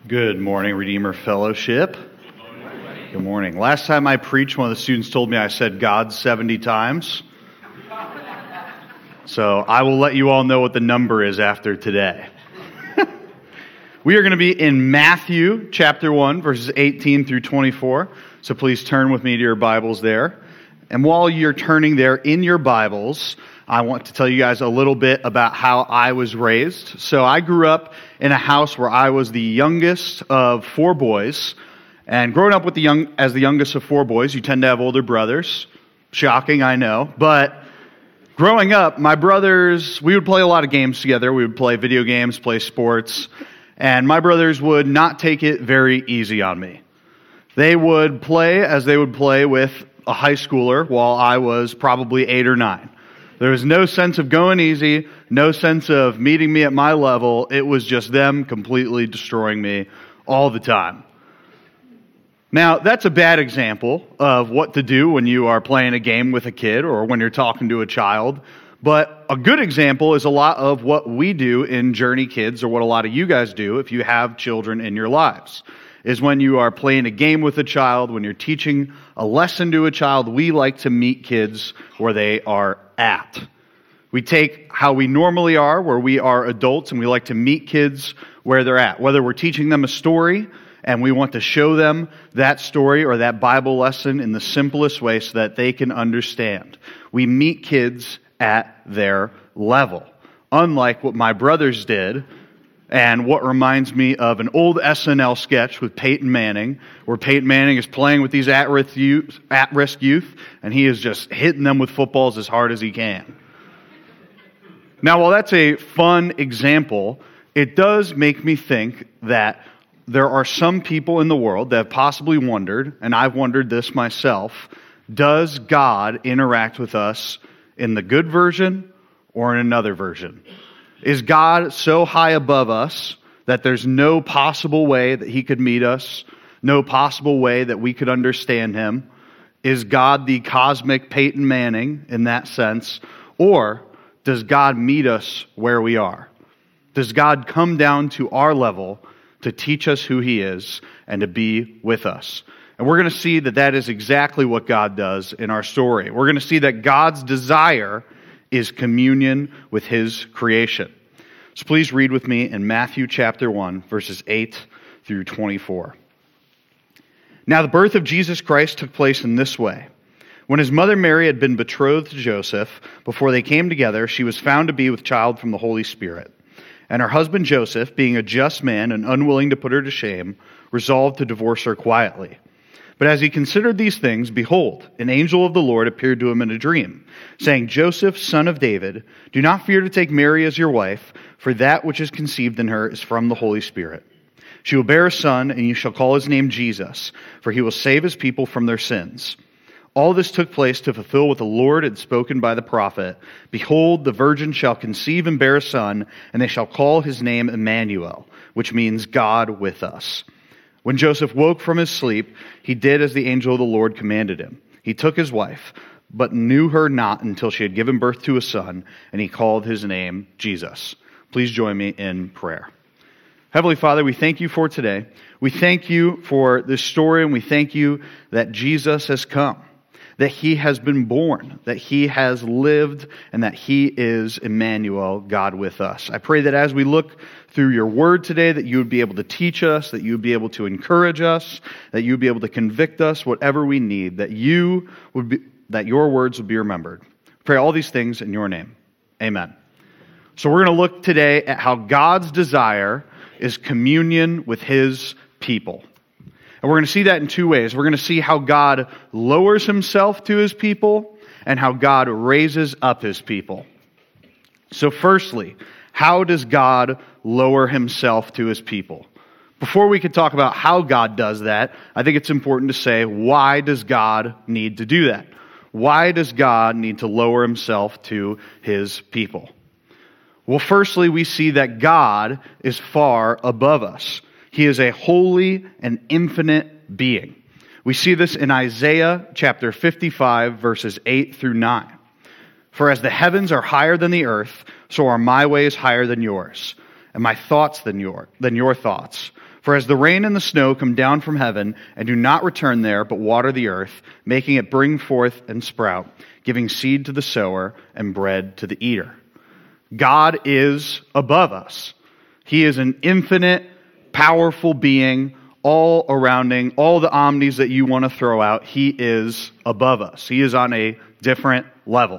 Good morning, Redeemer Fellowship. Good morning. Last time I preached, one of the students told me I said God 70 times. So I will let you all know what the number is after today. We are going to be in Matthew chapter 1, verses 18 through 24. So please turn with me to your Bibles there. And while you're turning there in your Bibles, I want to tell you guys a little bit about how I was raised. So I grew up in a house where I was the youngest of four boys. And growing up with as the youngest of four boys, you tend to have older brothers. Shocking, I know. But growing up, my brothers, we would play a lot of games together. We would play video games, play sports. And my brothers would not take it very easy on me. They would play as they would play with a high schooler while I was probably 8 or 9. There was no sense of going easy, no sense of meeting me at my level. It was just them completely destroying me all the time. Now, that's a bad example of what to do when you are playing a game with a kid or when you're talking to a child. But a good example is a lot of what we do in Journey Kids, or what a lot of you guys do if you have children in your lives, is when you are playing a game with a child, when you're teaching a lesson to a child, we like to meet kids where they are at. We take how we normally are, where we are adults, and we like to meet kids where they're at. Whether we're teaching them a story, and we want to show them that story or that Bible lesson in the simplest way so that they can understand. We meet kids at their level. Unlike what my brothers did, and what reminds me of an old SNL sketch with Peyton Manning, where Peyton Manning is playing with these at-risk youth, and he is just hitting them with footballs as hard as he can. Now, while that's a fun example, it does make me think that there are some people in the world that have possibly wondered, and I've wondered this myself, does God interact with us in the good version or in another version? Is God so high above us that there's no possible way that He could meet us, no possible way that we could understand Him? Is God the cosmic Peyton Manning in that sense? Or does God meet us where we are? Does God come down to our level to teach us who He is and to be with us? And we're going to see that that is exactly what God does in our story. We're going to see that God's desire is communion with His creation. So please read with me in Matthew chapter 1, verses 8 through 24. Now the birth of Jesus Christ took place in this way. When His mother Mary had been betrothed to Joseph, before they came together, she was found to be with child from the Holy Spirit. And her husband Joseph, being a just man and unwilling to put her to shame, resolved to divorce her quietly. But as he considered these things, behold, an angel of the Lord appeared to him in a dream, saying, Joseph, son of David, do not fear to take Mary as your wife, for that which is conceived in her is from the Holy Spirit. She will bear a son, and you shall call his name Jesus, for he will save his people from their sins. All this took place to fulfill what the Lord had spoken by the prophet. Behold, the virgin shall conceive and bear a son, and they shall call his name Emmanuel, which means God with us. When Joseph woke from his sleep, he did as the angel of the Lord commanded him. He took his wife, but knew her not until she had given birth to a son, and he called his name Jesus. Please join me in prayer. Heavenly Father, we thank you for today. We thank you for this story, and we thank you that Jesus has come, that He has been born, that He has lived, and that He is Emmanuel, God with us. I pray that as we look through your word today, that you would be able to teach us, that you would be able to encourage us, that you would be able to convict us, whatever we need, that your words would be remembered. Pray all these things in your name. Amen. So we're going to look today at how God's desire is communion with His people. And we're going to see that in two ways. We're going to see how God lowers Himself to His people and how God raises up His people. So firstly, how does God lower Himself to His people? Before we could talk about how God does that, I think it's important to say, why does God need to do that? Why does God need to lower Himself to His people? Well, firstly, we see that God is far above us. He is a holy and infinite being. We see this in Isaiah chapter 55, verses 8 through 9. For as the heavens are higher than the earth, so are my ways higher than yours, and my thoughts than your thoughts. For as the rain and the snow come down from heaven and do not return there, but water the earth, making it bring forth and sprout, giving seed to the sower and bread to the eater. God is above us. He is an infinite, powerful being, all surrounding, all the omnis that you want to throw out. He is above us. He is on a different level.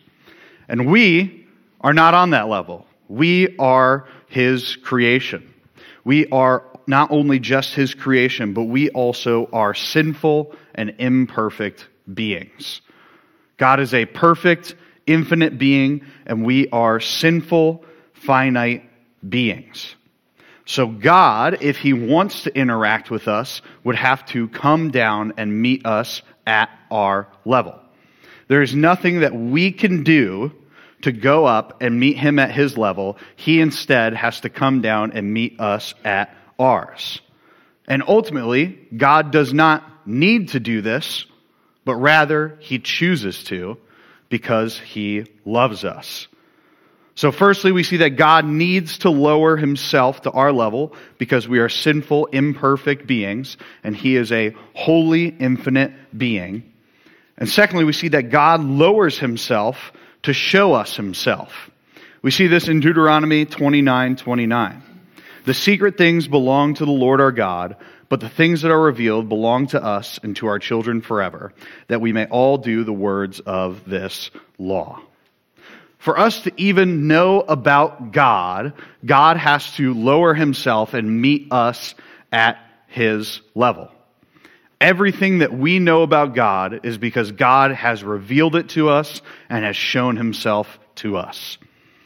And we are not on that level. We are His creation. We are not only just His creation, but we also are sinful and imperfect beings. God is a perfect, infinite being, and we are sinful, finite beings. So God, if He wants to interact with us, would have to come down and meet us at our level. There is nothing that we can do to go up and meet Him at His level. He instead has to come down and meet us at ours. And ultimately, God does not need to do this, but rather He chooses to because He loves us. So firstly, we see that God needs to lower Himself to our level because we are sinful, imperfect beings, and He is a holy, infinite being. And secondly, we see that God lowers Himself to show us Himself. We see this in Deuteronomy 29:29. The secret things belong to the Lord our God, but the things that are revealed belong to us and to our children forever, that we may all do the words of this law. For us to even know about God, God has to lower Himself and meet us at His level. Everything that we know about God is because God has revealed it to us and has shown Himself to us.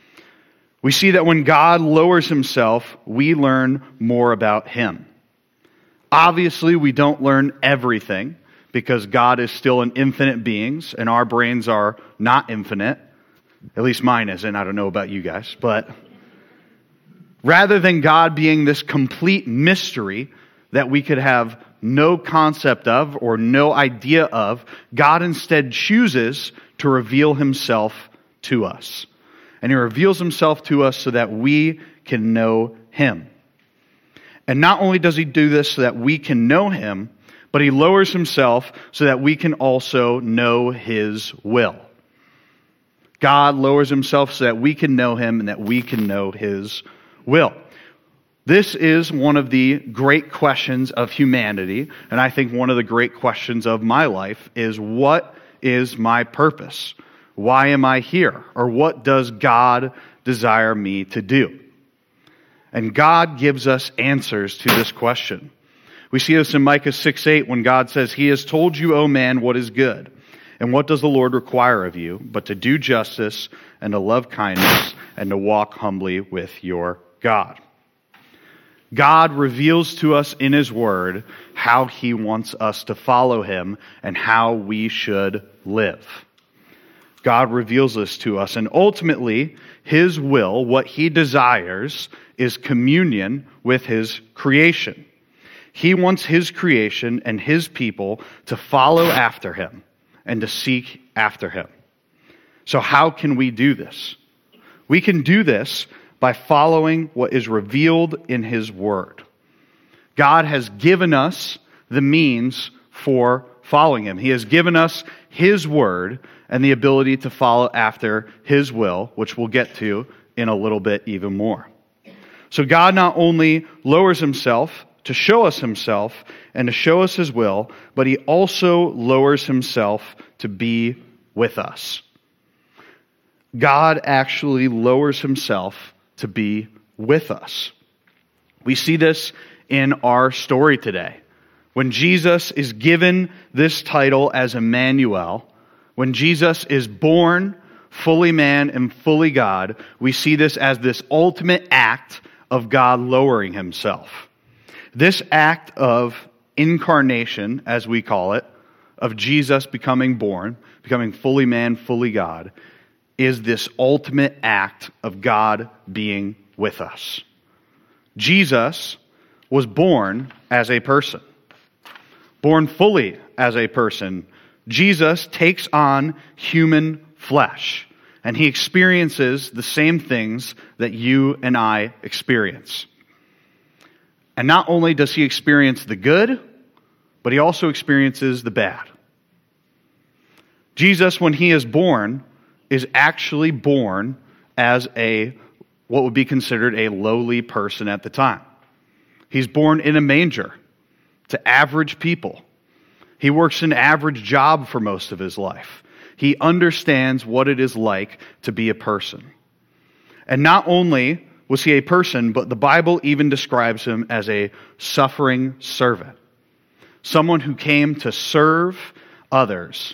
We see that when God lowers Himself, we learn more about Him. Obviously, we don't learn everything because God is still an infinite being and our brains are not infinite. At least mine isn't. I don't know about you guys. But rather than God being this complete mystery that we could have no concept of or no idea of, God instead chooses to reveal Himself to us. And He reveals Himself to us so that we can know Him. And not only does He do this so that we can know Him, but He lowers Himself so that we can also know His will. God lowers Himself so that we can know Him and that we can know His will. This is one of the great questions of humanity, and I think one of the great questions of my life is, what is my purpose? Why am I here? Or what does God desire me to do? And God gives us answers to this question. We see this in Micah 6:8 when God says, He has told you, O man, what is good. And what does the Lord require of you but to do justice and to love kindness and to walk humbly with your God? God reveals to us in His Word how He wants us to follow Him and how we should live. God reveals this to us, and ultimately, His will, what He desires, is communion with His creation. He wants His creation and His people to follow after Him and to seek after Him. So how can we do this? We can do this by following what is revealed in His Word. God has given us the means for following Him. He has given us His Word and the ability to follow after His will, which we'll get to in a little bit even more. So God not only lowers Himself to show us Himself and to show us His will, but He also lowers Himself to be with us. God actually lowers Himself to be with us. We see this in our story today. When Jesus is given this title as Emmanuel, when Jesus is born fully man and fully God, we see this as this ultimate act of God lowering Himself. This act of incarnation, as we call it, of Jesus becoming born, becoming fully man, fully God, is this ultimate act of God being with us. Jesus was born as a person, born fully as a person. Jesus takes on human flesh, and He experiences the same things that you and I experience. And not only does he experience the good, but he also experiences the bad. Jesus, when he is born, is actually born as what would be considered a lowly person at the time. He's born in a manger to average people. He works an average job for most of his life. He understands what it is like to be a person. And not only was he a person, but the Bible even describes him as a suffering servant. Someone who came to serve others.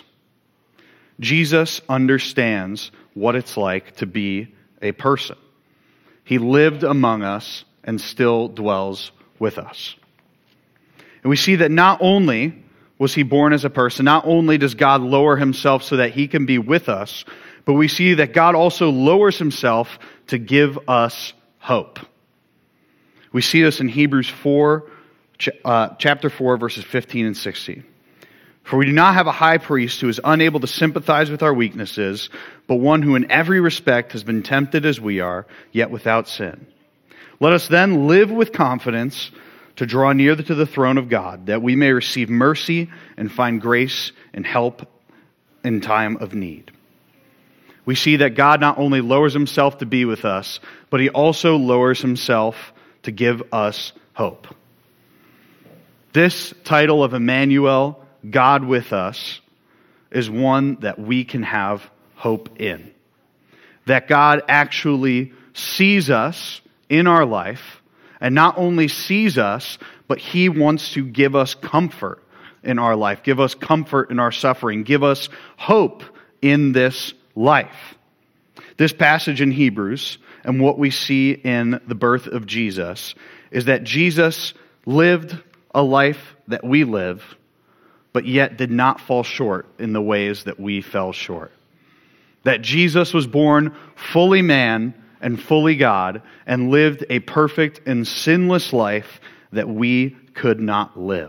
Jesus understands what it's like to be a person. He lived among us and still dwells with us. And we see that not only was he born as a person, not only does God lower himself so that he can be with us, but we see that God also lowers himself to give us hope. We see this in Hebrews chapter 4, verses 15 and 16. For we do not have a high priest who is unable to sympathize with our weaknesses, but one who in every respect has been tempted as we are, yet without sin. Let us then live with confidence to draw near to the throne of God, that we may receive mercy and find grace and help in time of need. We see that God not only lowers himself to be with us, but he also lowers himself to give us hope. This title of Emmanuel, God with us, is one that we can have hope in. That God actually sees us in our life, and not only sees us, but he wants to give us comfort in our life, give us comfort in our suffering, give us hope in this life. This passage in Hebrews and what we see in the birth of Jesus is that Jesus lived a life that we live, but yet did not fall short in the ways that we fell short. That Jesus was born fully man and fully God, and lived a perfect and sinless life that we could not live,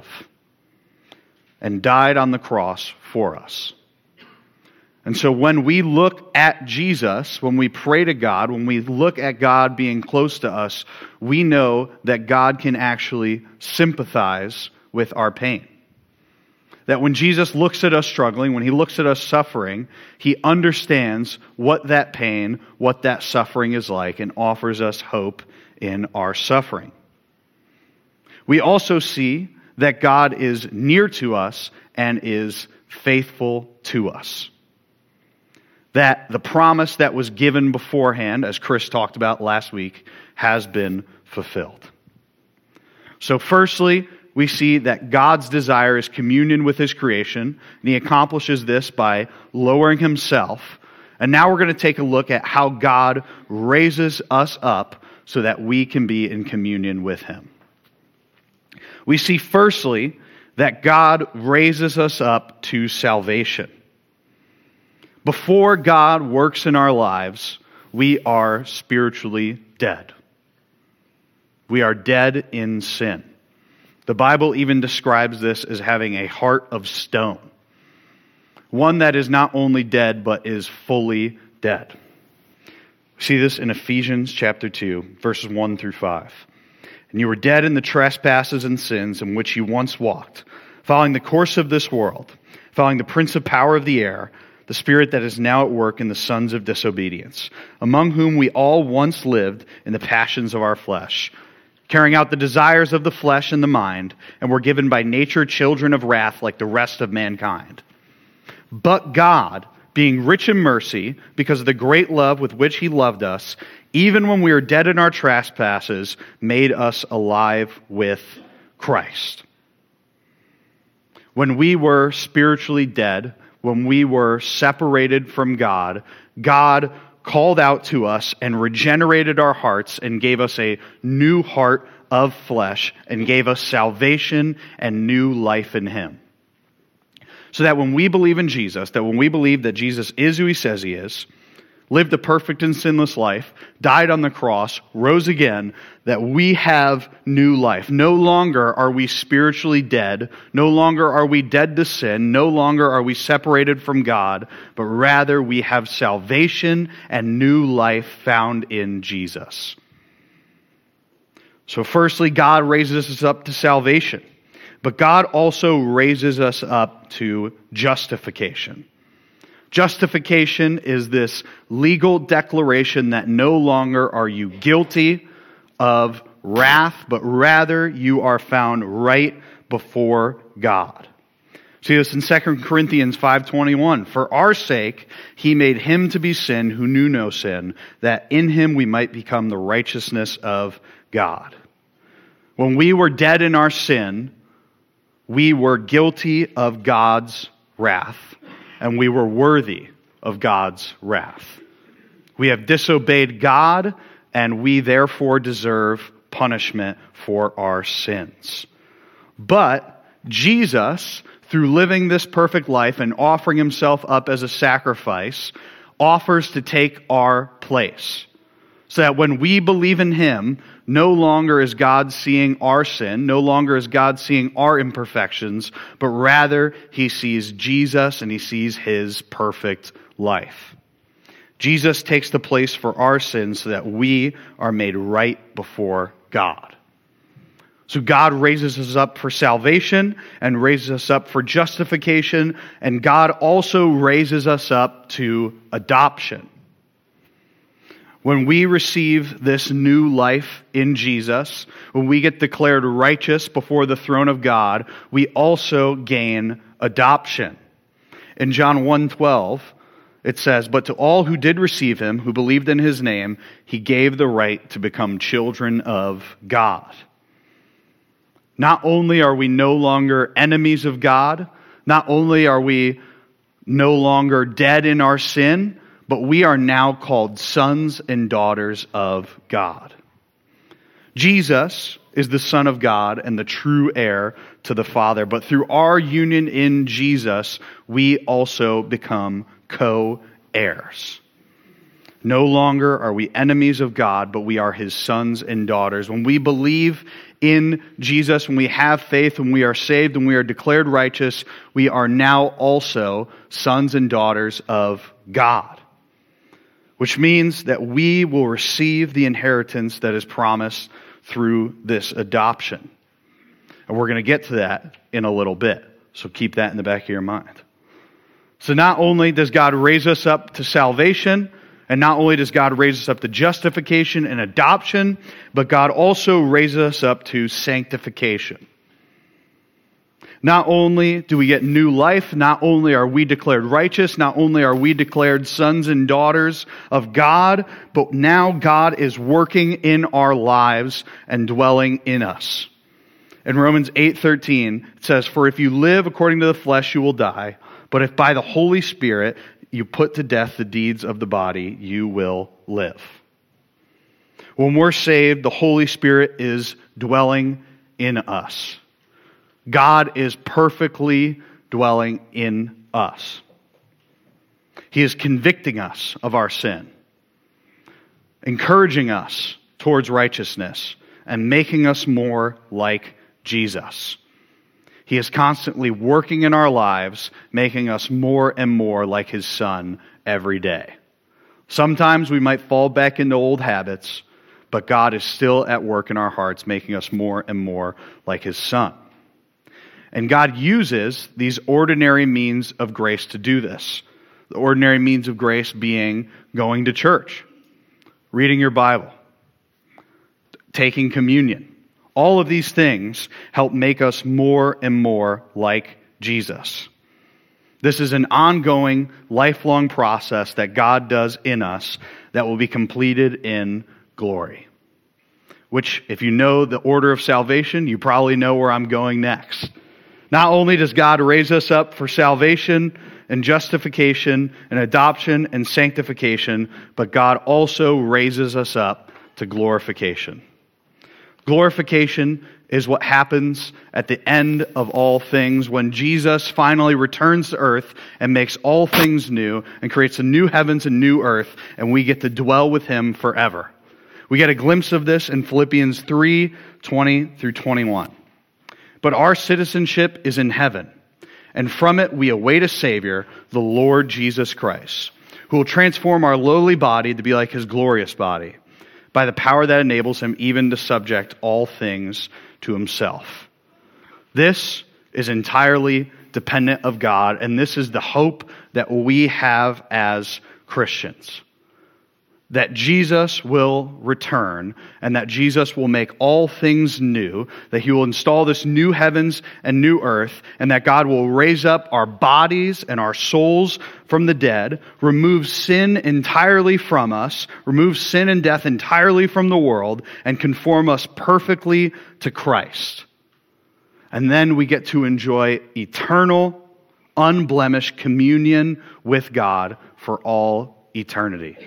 and died on the cross for us. And so when we look at Jesus, when we pray to God, when we look at God being close to us, we know that God can actually sympathize with our pain. That when Jesus looks at us struggling, when he looks at us suffering, he understands what that pain, what that suffering is like, and offers us hope in our suffering. We also see that God is near to us and is faithful to us. That the promise that was given beforehand, as Chris talked about last week, has been fulfilled. So firstly, we see that God's desire is communion with his creation, and he accomplishes this by lowering himself. And now we're going to take a look at how God raises us up so that we can be in communion with him. We see firstly that God raises us up to salvation. Before God works in our lives, we are spiritually dead. We are dead in sin. The Bible even describes this as having a heart of stone. One that is not only dead, but is fully dead. We see this in Ephesians chapter 2, verses 1 through 5. And you were dead in the trespasses and sins in which you once walked, following the course of this world, following the prince of power of the air, the spirit that is now at work in the sons of disobedience, among whom we all once lived in the passions of our flesh, carrying out the desires of the flesh and the mind, and were given by nature children of wrath like the rest of mankind. But God, being rich in mercy, because of the great love with which he loved us, even when we were dead in our trespasses, made us alive with Christ. When we were spiritually dead, when we were separated from God, God called out to us and regenerated our hearts and gave us a new heart of flesh and gave us salvation and new life in him. So that when we believe in Jesus, that when we believe that Jesus is who he says he is, lived a perfect and sinless life, died on the cross, rose again, that we have new life. No longer are we spiritually dead. No longer are we dead to sin. No longer are we separated from God, but rather we have salvation and new life found in Jesus. So firstly, God raises us up to salvation, but God also raises us up to justification. Justification is this legal declaration that no longer are you guilty of wrath, but rather you are found right before God. See this in 2 Corinthians 5:21. For our sake, he made him to be sin who knew no sin, that in him we might become the righteousness of God. When we were dead in our sin, we were guilty of God's wrath, and we were worthy of God's wrath. We have disobeyed God, and we therefore deserve punishment for our sins. But Jesus, through living this perfect life and offering himself up as a sacrifice, offers to take our place. So that when we believe in him, no longer is God seeing our sin, no longer is God seeing our imperfections, but rather he sees Jesus and he sees his perfect life. Jesus takes the place for our sins so that we are made right before God. So God raises us up for salvation and raises us up for justification, and God also raises us up to adoption. When we receive this new life in Jesus, when we get declared righteous before the throne of God, we also gain adoption. In John 1:12, it says, "But to all who did receive him, who believed in his name, he gave the right to become children of God." Not only are we no longer enemies of God, not only are we no longer dead in our sin, but we are now called sons and daughters of God. Jesus is the Son of God and the true heir to the Father, but through our union in Jesus, we also become co-heirs. No longer are we enemies of God, but we are his sons and daughters. When we believe in Jesus, when we have faith, when we are saved, when we are declared righteous, we are now also sons and daughters of God. Which means that we will receive the inheritance that is promised through this adoption. And we're going to get to that in a little bit. So keep that in the back of your mind. So not only does God raise us up to salvation, and not only does God raise us up to justification and adoption, but God also raises us up to sanctification. Not only do we get new life, not only are we declared righteous, not only are we declared sons and daughters of God, but now God is working in our lives and dwelling in us. In Romans 8:13, it says, "For if you live according to the flesh, you will die. But if by the Holy Spirit you put to death the deeds of the body, you will live." When we're saved, the Holy Spirit is dwelling in us. God is perfectly dwelling in us. He is convicting us of our sin, encouraging us towards righteousness, and making us more like Jesus. He is constantly working in our lives, making us more and more like his Son every day. Sometimes we might fall back into old habits, but God is still at work in our hearts, making us more and more like his Son. And God uses these ordinary means of grace to do this. The ordinary means of grace being going to church, reading your Bible, taking communion. All of these things help make us more and more like Jesus. This is an ongoing, lifelong process that God does in us that will be completed in glory. Which, if you know the order of salvation, you probably know where I'm going next. Not only does God raise us up for salvation and justification and adoption and sanctification, but God also raises us up to glorification. Glorification is what happens at the end of all things when Jesus finally returns to earth and makes all things new and creates a new heavens and new earth, and we get to dwell with him forever. We get a glimpse of this in Philippians 3:20 through 21. "But our citizenship is in heaven, and from it we await a Savior, the Lord Jesus Christ, who will transform our lowly body to be like his glorious body, by the power that enables him even to subject all things to himself. This is entirely dependent of God, and this is the hope that we have as Christians. That Jesus will return, and that Jesus will make all things new, that he will install this new heavens and new earth, and that God will raise up our bodies and our souls from the dead, remove sin entirely from us, remove sin and death entirely from the world, and conform us perfectly to Christ. And then we get to enjoy eternal, unblemished communion with God for all eternity.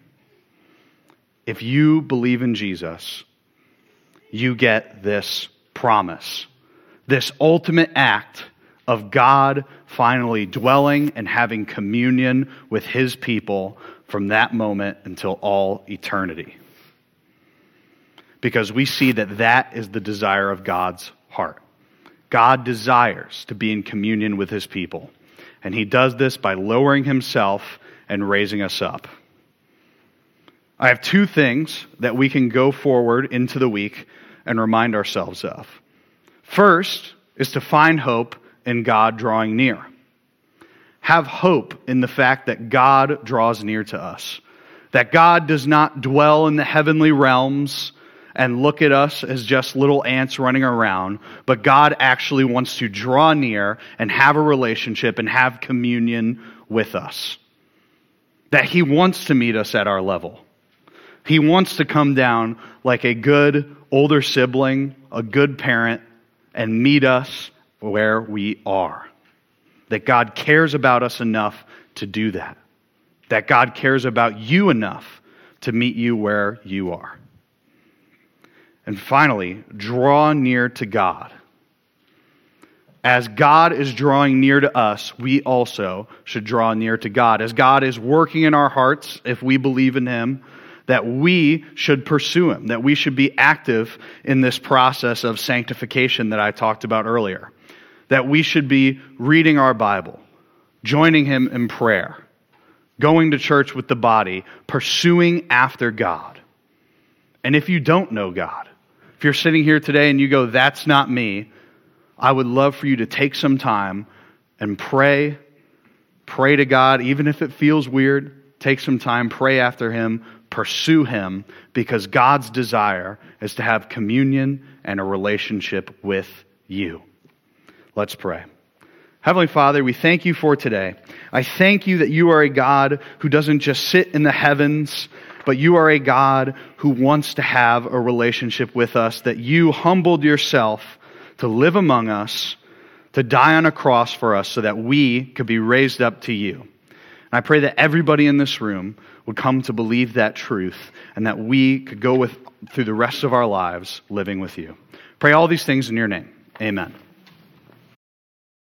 If you believe in Jesus, you get this promise, this ultimate act of God finally dwelling and having communion with his people from that moment until all eternity. Because we see that that is the desire of God's heart. God desires to be in communion with his people, and he does this by lowering himself and raising us up. I have two things that we can go forward into the week and remind ourselves of. First is to find hope in God drawing near. Have hope in the fact that God draws near to us. That God does not dwell in the heavenly realms and look at us as just little ants running around, but God actually wants to draw near and have a relationship and have communion with us. That he wants to meet us at our level. He wants to come down like a good older sibling, a good parent, and meet us where we are. That God cares about us enough to do that. That God cares about you enough to meet you where you are. And finally, draw near to God. As God is drawing near to us, we also should draw near to God. As God is working in our hearts, if we believe in him, that we should pursue him, that we should be active in this process of sanctification that I talked about earlier, that we should be reading our Bible, joining him in prayer, going to church with the body, pursuing after God. And if you don't know God, if you're sitting here today and you go, that's not me, I would love for you to take some time and pray to God, even if it feels weird. Take some time, pray after him, pursue him, because God's desire is to have communion and a relationship with you. Let's pray. Heavenly Father, we thank you for today. I thank you that you are a God who doesn't just sit in the heavens, but you are a God who wants to have a relationship with us, that you humbled yourself to live among us, to die on a cross for us so that we could be raised up to you. And I pray that everybody in this room would come to believe that truth and that we could go through the rest of our lives living with you. Pray all these things in your name. Amen.